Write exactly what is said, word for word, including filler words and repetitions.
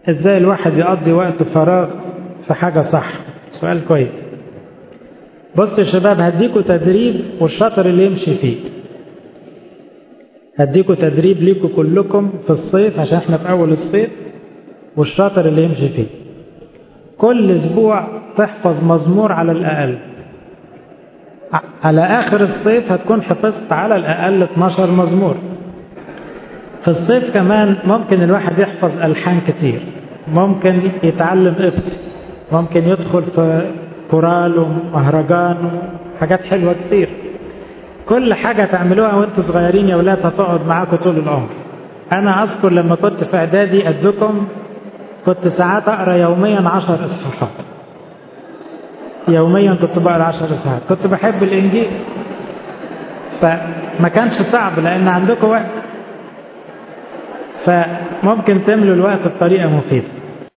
ازاي الواحد يقضي وقت فراغ في حاجة صح؟ سؤال كويس. بص يا شباب، هديكوا تدريب والشاطر اللي يمشي فيه. هديكوا تدريب ليكوا كلكم في الصيف عشان احنا في اول الصيف، والشاطر اللي يمشي فيه. كل اسبوع تحفظ مزمور على الاقل. على اخر الصيف هتكون حفظت على الاقل اتناشر مزمور. في الصيف كمان ممكن الواحد يحفظ الحان كتير، ممكن يتعلم قبطي، ممكن يدخل في كورال ومهرجان وحاجات حلوة كتير. كل حاجة تعملوها وانتوا صغيرين يا ولاد هتقعد معاكم طول العمر. انا اذكر لما كنت في اعدادي قدكم كنت ساعات اقرا يوميا عشر اصحاحات. يوميا كنت بقرا عشر اصحاحات. كنت بحب الانجيل، فما كانش صعب لان عندكم وقت، فممكن تملوا الوقت بطريقة مفيدة.